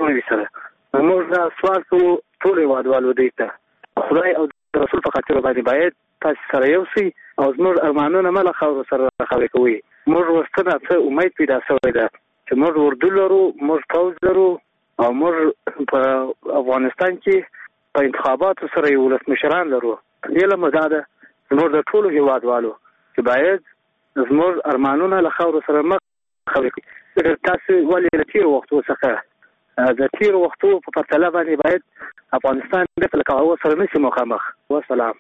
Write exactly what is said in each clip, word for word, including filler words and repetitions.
نوي سره. موږ دا سوال کوو ټول هېوادوالو دې ته، خدای او رسول په خاطر باندې باید تاسو سره یو سئ او زموږ ارمانونه مه له خاورو سره راخاورې کوئ. موږ ورسته څه امید پیدا شوی ده چې موږ اردو لرو، موږ پوځ لرو او موږ په افغانستان کې په انتخاباتو سره یو ولسمشران لرو. هیله مو دا ده زموږ د ټولو هېوادوالو چې باید زموږ ارمانونه له خاورو سره مه خاورې کړي. تاسو ولې له تېرو وختو څخه د تېرو وختو په پرتله باندې باید افغانستان بېرته له هغو سره نه شي مخامخ. وسلام.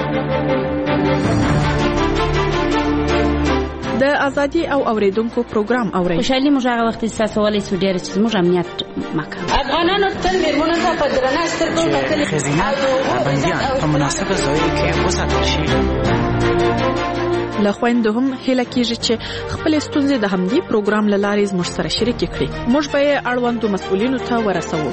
د ازادي او اوریدونکو پروګرام اورئ. خوشحالي موږ هغه وخت احساسولی سو ډېر چې زموږ امنیت مکه افغانانو تل میرمنو ته په درنه سترګو کتلي ښځینه بندیان په مناسبه ځایو کې وساتل شي. له خویندو هم هیله کېږي چې خپلې ستونزې د همدې پروګرام له لارې زموږ سره شریکې کړي. موږ به یې اړوندو مسؤلینو ته ورسوو.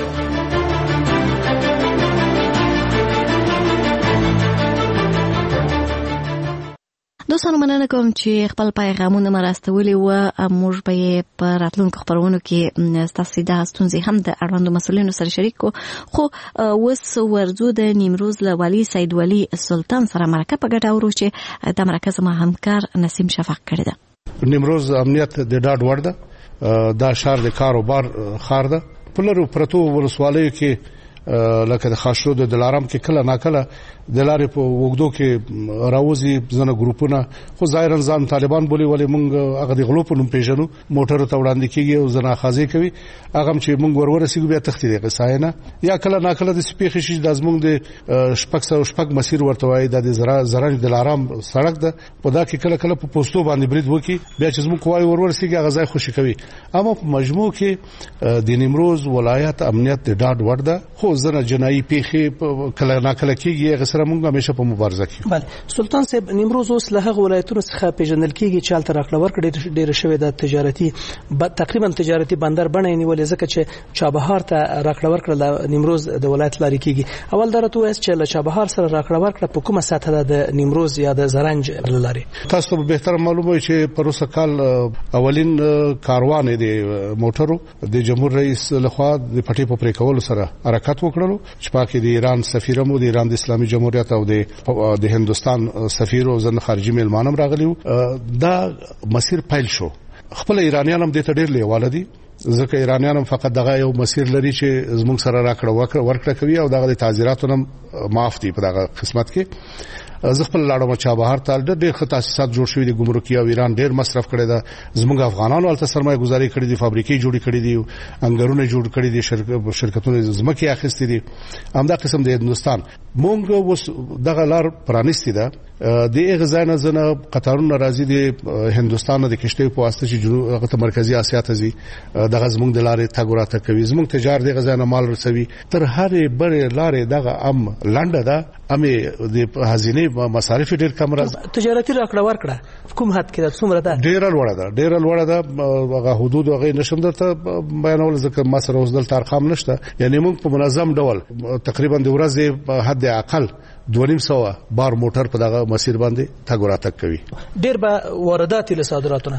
دوستانو مننه کوم چې خپل پیغامونه مراستولي و. موږ به یې په راتلونکو خبرونو کې ستاسو د ستونزې هم د اړوندو مسؤلینو سره شریک کو. خو اوس ورځو د نیمروز له والي سید ولی سلطان سره مرکه په ګډه اورو چې د مرکه زما همکار نسیم شفق کړی ده. نیمروز امنیت د ډاډ وړ ده. دا ښار د کاروبار ښار ده. په لرو پرتو ولسوالیو کې لکه د خاشرود د دلارام کې کله ناکله د لارې په وګدو کې راوځي ځنه ګروپونه، خو ظاهرا ځان طالبان بولي، ولې موږ هغه د غلو په نوم پیژنو. موټرو ته وړاندې کېږي او ځنه خازي کوي، هغه چې موږ ورورسېږو بیا تښتي دی قصاینه. یا کله ناکله د سپېخې شي د زموږ د شپږ سوه شپږ مسیر ورته وایي، د زرنج دلارام سړک ده، په دا کې کله کله په پوسټو باندې برید وکړي، بیا چې زموږ قواوې ورورسېږي هغه ځای خوشي کوي. اما په مجموع کې د نیمروز ولایت امنیت د ډاډ وړ ده. خو ځنه جنایي پیښې کله ناکله کېږي، هغه سره موږ همیشه په مبارزه کې. بله سلطان صاحب، نیمروز اوس له هغه ولایتونو څخه پیژندل کېږي چې هلته راکړه ورکړه ډېره شوې ده، تجارتي تقریبا تجارتي بندر بڼه یې نیولې، ځکه چې چابهار ته راکړه ورکړه له نیمروز د ولایت لارې کېږي. اول دا راته ووایاست چې له چابهار سره راکړه ورکړه په کومه سطحه ده د نیمروز یا د زرنج له لارې؟ تاسو ته بهتره معلومه وي چې پروسه کال اولین کاروان د موټرو د جمهور رئیس لخوا د پټې په پرې کولو سره حرکت وکړلو، چې پاکي د ایران سفیر مو د ایران د اسلامي جمهوریت او د د هندستان سفیر او ځن خارجي میلمانم راغلیو. دا مسیر پیل شو. خپل ایرانیان هم د ته ډېر لیواله دي، ځکه ایرانیان هم فقط دغه یو مسیر لري چې زموږ سره راکړه ورکړه کوي او دغه د تعزیراتو هم معاف دي په دغه قسمت کې. زه خپل لاړم چابهار ته، ډېر ښه تاسیسات جوړ شوي دي، ګمرکي او ایران ډېر مصرف کړی ده. زموږ افغانانو هلته سرمایه ګزاري کړې دي، فابریکې جوړې کړې دي، انګرونه جوړ کړي دي، شرکتونه ځمکې اخیستې دي. همدا قسم د هندوستان مونږ اوس دغه لار پرانیستې ده. د هغه ځای نه ځنه قطارونه راځي د هندوستان د کشتیو په واسطه چې جنوب هغه ته مرکزي اسیا ته ځي، دغه زموږ د لارې تګ راتګ کوي. زموږ تجار دغه ځای نه مال رسوي. تر هرې بلې لارې دغه ام لنډه ده، امې د هزینې مصارف ډېر کم راځي. تجارتي راکړه ورکړه کوم حد کې ده؟ څومره ده؟ ډېره لوړه ده، ډېره لوړه ده. هغه حدود هغه نشم درته بیانول ځکه ما سره اوس دلته ارقام نشته. یعنې موږ په منظم ډول تقریبا د ورځې حد اقل دوه نیم سوه بار موټر په دغه مسیر باندې تګ راتګ کوي. ډېر به واردات له صادراتونه؟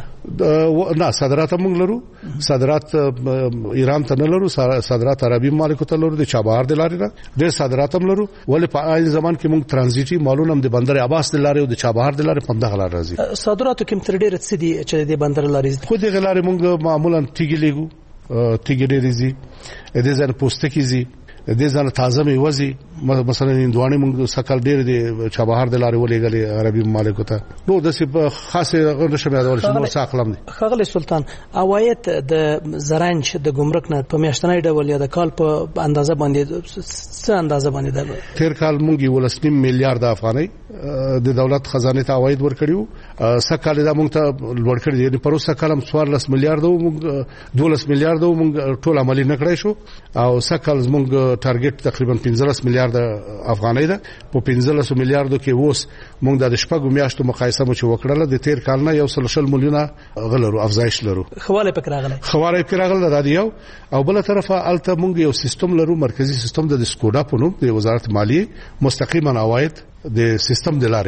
نه، صادرات موږ لرو. صادرات ایران ته نه لرو، صادرات عربي ممالکو ته لرو د چابهار د لارې نه. ډېر صادرات هم لرو، ولې په عین زمان کې موږ ترانزیټي مالونه هم د بندر عباس د لارې او د چابهار د لارې په همدغه لار راځي. صادراتو کې تر ډېره څه دي چې د بندر لارې؟ خو دغه لارې موږ معمولا تیږې لیږو، تیږې ډېرې ځي، د ځان پوستکي ځي، د ځان تازه میوه ځي. مثلا هندوانې موږ سکل ډېر د چابهار د لارې ولېږلې عربي ممالکو ته. نو داسې خاصې نشم یادولی چې نور څه اقلام دي. ښاغلی سلطان، عواید د زرنج د ګمرک نه په میاشتنی ډول یا د کال په اندازه باندې څه اندازه باندې ده؟ تېر کال موږ یولس نیم میلیارد افغانۍ د دولت خزانې ته عواید ورکړي وو. سږ کال دا موږ ته لوړ کړي دي، یعنې پروسه کال هم څوارلس میلیارده وو، موږ دولس میلیارده وو، موږ ټول عملي نه کړی شو. او سږ کال زموږ ټارګټ تقریبا پنځلس میلیارده افغانۍ ده. په پنځلسو میلیاردو کې اوس موږ د شپږو میاشتو مقایسه مو چې وکړله د تېر کال نه یو سل شل میلیونه غلرو افزایش لرو. خواله پکې راغلی خواله پکې راغله دا دی یو. او بله طرفه هلته موږ یو سیستم لرو، مرکزي سیستم د سکوډا په نوم د وزارت مالیې، مستقیما عواید د سیستم د لارې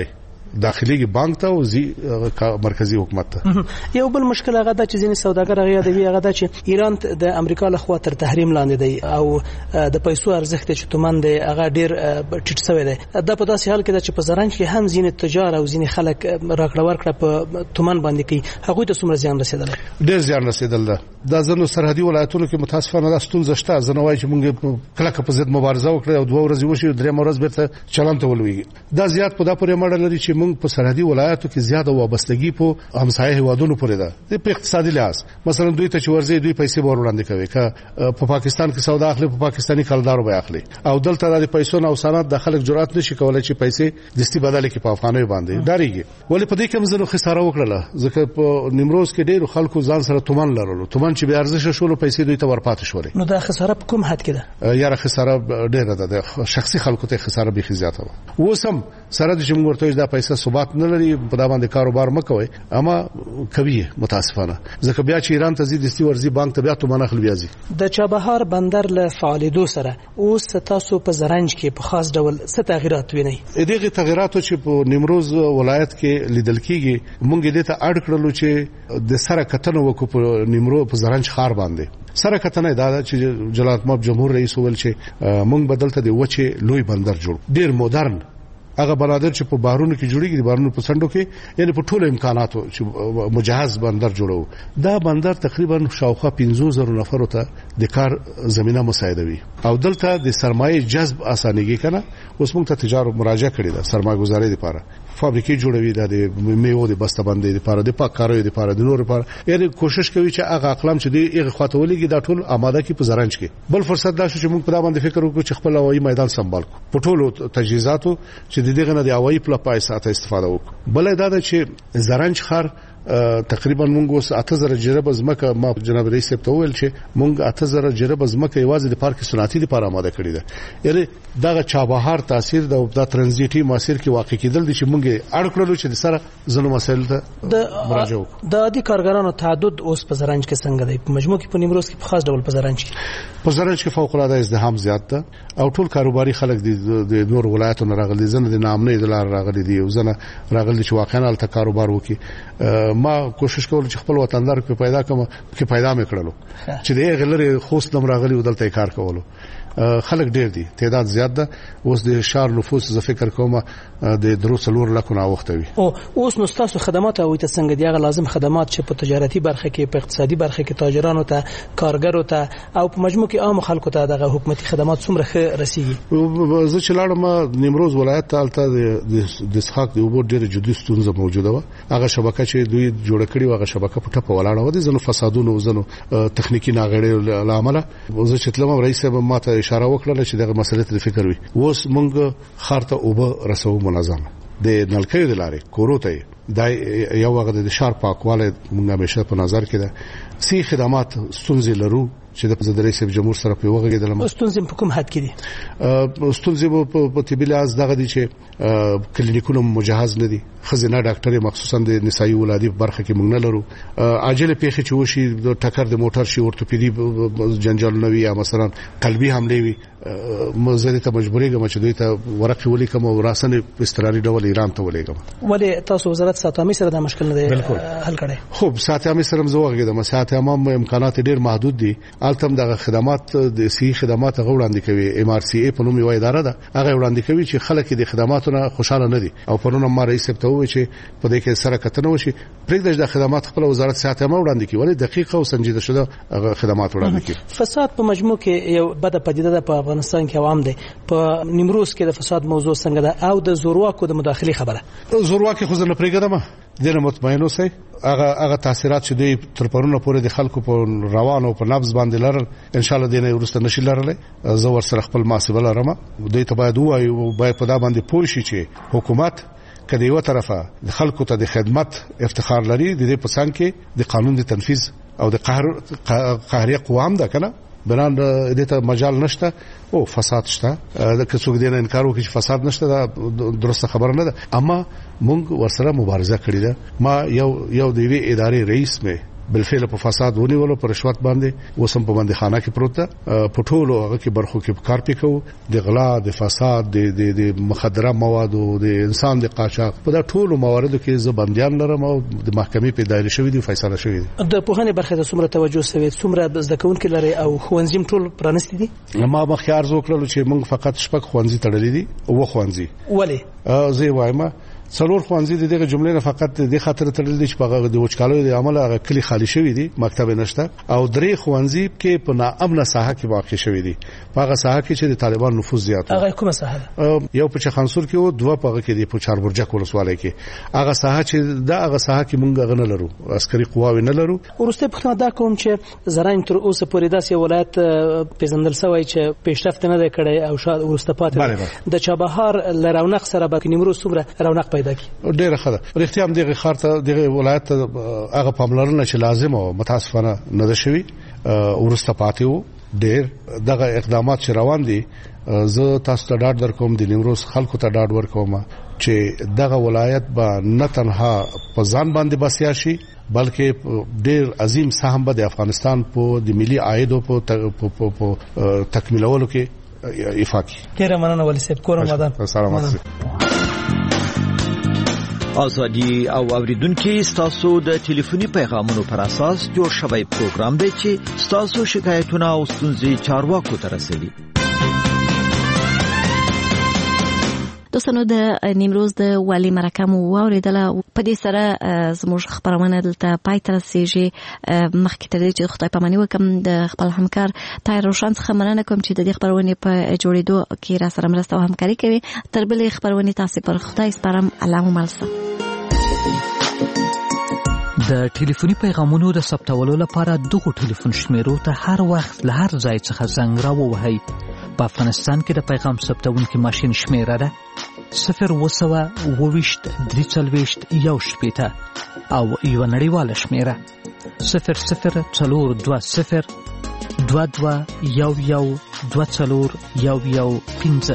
داخلي بانک ته او زی مرکزی حکومت ته. یو بل مشکل هغه د چې ځینې سوداګر هغه یادوي هغه د چې ایران د امریکا له خوا تر تحریم لاندې دی او د پیسو ارزښت چې تومن دی هغه ډیر ټیټ شوی دی. دا په داسې حال کې ده چې په زرنج کې هم ځینې تجار او ځینې خلک راکړه ورکړه په تومن باندې کوي. هغوی ته څومره زیان رسیدل؟ ډیر زیان رسیدل ده. دا ځینو سرحدي ولایتونو کې متاسفانه دا ستونزه شته. زه نه وایم چې موږ کله په ضد مبارزه وکړو او دوه ورځې وشي درې ورځې بیرته چلن ته ولوي. دا زیات په دا پورې مړ لري چې موږ په سرحدي ولایتو کې زیاته وابستګي په همسایه هیوادونو پورې ده. د اقتصادي لحاظ مثلا دوی ته چې ورځي دوی پیسې ور وړاندې کوي که په پاکستان کې سودا اخلي په پاکستاني کلدارو به اخلي او دلته د پیسو او صنعت د خلک جرأت نشي کولای چې پیسې دستي بدل کړي په افغانۍ باندې داريږي. ولې په دې کې موږ خساره وکړه ځکه په نیمروز کې ډېر خلکو ځان سره تومن لرلو. تومن چې به ارزښت شول پیسې دوی ته ورپاتې شولې. نو دا خساره په کوم حد کې ده؟ یاره خساره ډېره ده. د شخصي خلکو ته خساره به زیاته و. وسم سره د جمهور ته دا پیسې ثبات نه لري په دا باندې کاروبار مکوي اما کوي متاسفانه ځکه بیا چې ایران ته زی دستي ورزي بانک ته بیا تومن اخلي بیا زی. د چابهار بندر له فعالیدو سره اوس تاسو په زرنج کې په خاص ډول څه تغیرات وینئ؟ دغه تغیراتو چې په نیمروز ولایت کې لیدل کیږي مونږ دې ته اډ کړلو چې د سره کتنو وکړو په نیمروز په زرنج خار باندې. سره کتنه دا چې جلالت ماب جمهور رئیس ویل چې مونږ بدلته دی وچه لوی بندر جوړ ډیر مدرن هغه بنادر چې په بارونو کې جوړیږي د بارونو په سندو کې یعنی په ټولو امکاناتو چې مجهز بندر جوړو. دا بندر تقریبا شاوخوا پنځه زره نفر ته د کار زمينه مساعدوي او دلته د سرمایه جذب اسانيږي کنه. اوس موږ ته تجارت مراجعه کړې ده سرمایه گذاري لپاره فابریکې جوړوي د میوو د بسته بندۍ لپاره د پاککاریو لپاره د نور لپاره یعنی کوشش کوي چې هغه اقلام چې دی هغه خواته ولګي دا ټول آماده کی په زرنج کې. بل فرصت دا شو چې موږ په دا باندې فکر وکړو چې خپل هوایي میدان سمبال کو په ټولو تجهیزاتو چې دغه نه د هوایي پلپای ساته استفاده وکړو. بل دا ده چې زرنج خار تقریبا مونږ اوس اته زره جرب زمکه ما جناب رئیس ته ویل چې مونږ اته زره جرب زمکه یوازې د پارک صنعتي لپاره آماده کړی ده. یعنی دا چابهار تاثیر د ترانزیټي مسیر کې واقع کېدل دي چې مونږ اړ کړلو چې د سره زنو مسایل ته مراجعه وکړو. د عادي کارګرانو تعدد اوس په زرنج کې څنګه دی؟ په مجموع کې په نیمروز کې په خاص ډول په زرنج کې په زرنج کې فوق العاده ازدحام زیات ده او ټول کاروباري خلک د نور ولایتونو راغلي زنه د نامنه د لار راغلي دي او زنه راغلي چې واقعا الته کاروبار وکړي. ما کوشش کول چې خپل وطندار په پیدا کوم کې پیدا مې کړلو چې دغه غلره خوست نم راغلي ودلته کار کولو. خلک ډیر دي تعداد زیات ده. اوس د شهر نفوس ز فکر کوم د دروسلور لکونه وختوي. او اوس نو تاسو خدمات او ته څنګه دی هغه لازم خدمات چې په تجارتي برخه کې په اقتصادي برخه کې تاجرانو ته کارګرو ته او په مجموع کې عام خلکو ته دغه حکومتي خدمات څومره ښه رسیږي؟ زه چې لاړم نیمروز ولایت ته الته د اسحاق دی وبو ډیر جدي ستونزه موجوده و. هغه شبکه چې دوی جوړ کړی و هغه شبکه په ټپه ولاړه و دي زنو فسادونو زنو تخنیکی ناغړې لامل. زه چې تلم رئیس صاحب ماته اشاره وکړه چې دغه مسلې ته فکر وي. اوس مونږ خارته اوبه رسو منظم د نلکې د لارې کوروته دا یو وخت د شار پاکواله مونږه همیشه په نظر کې ده. سي خدمات ستونزې لرو چې د زدري سب جمهور سره په وغه کې د ستونزې په کوم حد کې دي؟ ستونزې په طبي لحاظ دغه دي چې کلینیکونو مجهز نه دي. خزینه ډاکټر مخصوصا د نسایي ولادي برخه کې مونږ نه لرو. عاجل پیښه چې وشي د ټکر د موټر شي اورتوپیدي جنجال نوي یا مثلا قلبي حمله وي مزه ته مجبورې کوم چې دوی ته ورقې ولیکم او راسنه په استرالي ډول ایران ته ولیکم. ولې تاسو وزارت ساتامي سره د مشکل نه حل کړي؟ خب ساتامي سره زوغه د مساحت امام امکانات ډیر محدود دي. التم دغه خدمات د سی خدمات غوړاندې کوي. ام ار سی ای په نوم یو اداره ده هغه وړاندې کوي چې خلک د خدماتونو خوشاله نه دي او په نوم ما رئیس ته وایي چې په دې کې سره کتنه وشي پرېږدي د خدمات خپل وزارت صحت امام وړاندې کوي ولې دقیقه او سنجیده شوه خدمات وړاندې کوي. فساد په مجموع کې یو بد پدیده ده په افغانستان کې عوام دي. په نیمروز کې د فساد موضوع څنګه ده او د زورواکو د مداخلي خبره؟ زورواکي خو نه پرېږدم دنه مطمئن اوسئ. هغه هغه تاثیرات چې دوی تر پرونه پورې د خلکو په روان او په نبض باندې لرل ان شاء الله دینه ورسته نشي لرلې. زه ور سره خپل محاسبه لرم. دوی ته باید وایو باید په دا باندې پوه شي چې حکومت کله یو طرفه د خلکو ته د خدمت افتخار لري د دې په څنګ کې د قانون د تنفيذ او د قهر قهري قوام ده کنه بنان دې ته مجال نشته او فساد شته. د کڅوګ دینه انکار وکړي چې فساد نشته دا درسته خبره نه ده اما مونږ ورسره مبارزه کړې ده. ما یو یو د وی ادارې رئیس مې بالفعل په فساد ونیولو پر رشوت باندې وسم په باندې خانه کې پروت په ټولو هغه کې برخو کې کار پکو د غلا د فساد د د مخدره موادو د انسان د قاچاق په دا ټولو مواردو کې زبنديان لرم او د محکمې په دایره شوې دي فیصله شوې دي. د پوهنې برخه د څومره توجه سوي څومره زده کوونکي لري او خوانزیم ټول پرانستي دي؟ ما مخکې عرض وکړل چې موږ فقط شپږ خوانزي تړلې دي او خوانزي ولې زه وایم څلور خوانزي د دغه جملې نه فقط د خاطر تړل دي چې په د وچکالو د عمل هغه کلی خالی شوی دي مکتب نشته او درې خوانزي کې په ناامنه ساحه کې واقع شوی دي په هغه ساحه کې چې د طالبان نفوذ زیات هغه کومه ساحه یو په چخانسور کې او دوه په هغه کې د پوچار برجک ولسوالۍ کې هغه ساحه چې دا هغه ساحه کې مونږ غنه لرو عسکري قواوی نه لرو. ورسته په دا کوم چې زراین تر اوسه پورې داسې ولایت پیژندل شوی چې پیشرفت نه ده کړی او شاید ورسته پاتې د چابهار لرونق سره به نیمروز څومره رونق پیدا کړي. ډیره خده رښتیا هم دغه خارته دغه ولایت هغه پاملرنه چې لازم او متاسفانه نه ده شوی ورسته پاتې وو. ډیر دغه اقدامات چې روان دي زه تاسو ته ډاډ درکوم د نیمروز خلکو ته ډاډ ورکوم چې دغه ولایت به نه تنها په ځان باندې بسیا شي بلکې ډیر عظیم سهم به د افغانستان په د ملي عاید په تکمیلولو کې افاقي. ډیره مننه ولي صاحب کور مدان. سلامات. ازادي او اوریدونکو ستاسو د ټلیفوني پیغامونو پر اساس جوړ شوی پروګرام دی چې ستاسو شکایتونه او ستونزې چارواکو ته رسوي. دوستانو د نیمروز د والی مرکه مو واوریدله په دې سره زموږ خبرونه دلته پای ته رسیږي. مخکې تر دې چې خدای پاماني وکم د خپل همکار طاهر روشن څخه مننه کوم چې د دې خبرونه په جوړېدو کې را سره مرسته او همکاري کوي. تر بلې خبرونه تاسو پر خدای سپارم. الله مو ملسه. د ټلیفوني پیغامونو د ثبتولو لپاره دغه ټلیفون شمیرو ته هر وخت له هر ځای څخه زنګ راووهئ. په افغانستان کې د پیغام ثبتونکي ماشین شمیره ده صفر وسوه اوويشت درې څلويشت یو شپېته او یو نړیواله شمیره صفر صفر څلور دوه صفر دوه دوه یو یو دوه څلور یو یو پنځه.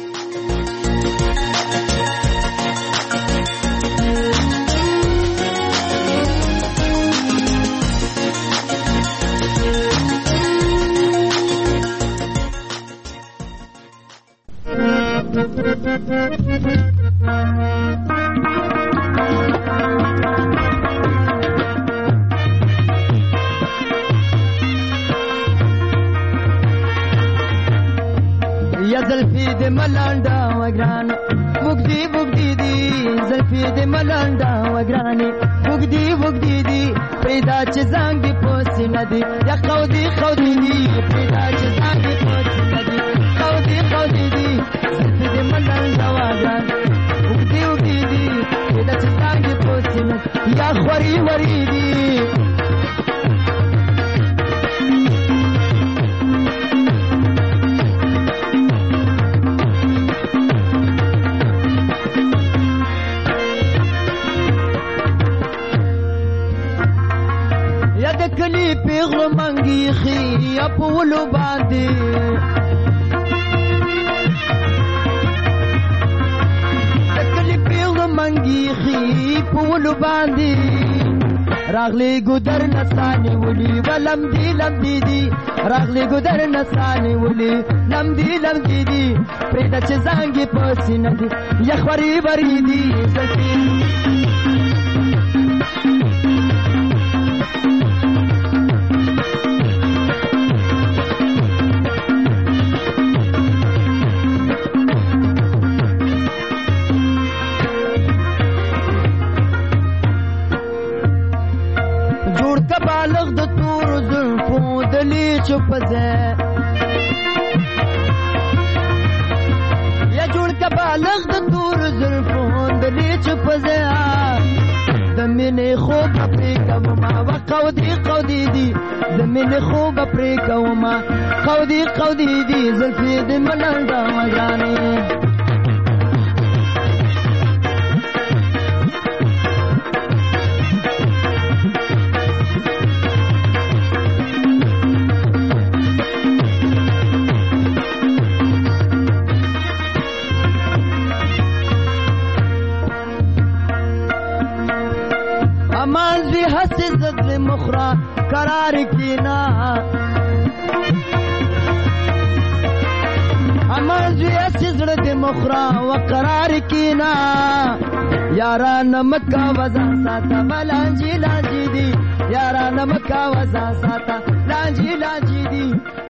یا زلفی د ملاندا وگران وګدی وګدی دی زلفی د ملاندا وگران وګدی وګدی دی پیدا چې زنګ پوس ندی یا خودی خودی دی پیدا چې زنګ پوس ندی خودی خودی دی زلفی د ملاندا وگران وګدی وګدی دی پیدا چې زنګ پوس ندی یا خوري وری دی. کلی پیغلو منگی خی اپولو باندی کلی پیغلو منگی خی پولو باندی راغلی گودر نسانی ولی ولم دی لم دی دی راغلی گودر نسانی ولی لم دی لم دی دی پریدا چه زنگی پاسی ندی یخوری بری دی زلفی چپزه یا جوړ کا بالغ د تور زلفون د دې چپزه د مینې خوب پرې کوما وقودي قودي دي د مینې خوب پرې کوما قودي قودي دي زلفې د ملنده وګانې مخرا وقرار کینا امان زویا سزړه د مخرا وقرار کینا یاران مکا وزا ساتا بلانجی لانجی دی یاران مکا وزا ساتا لانجی لانجی دی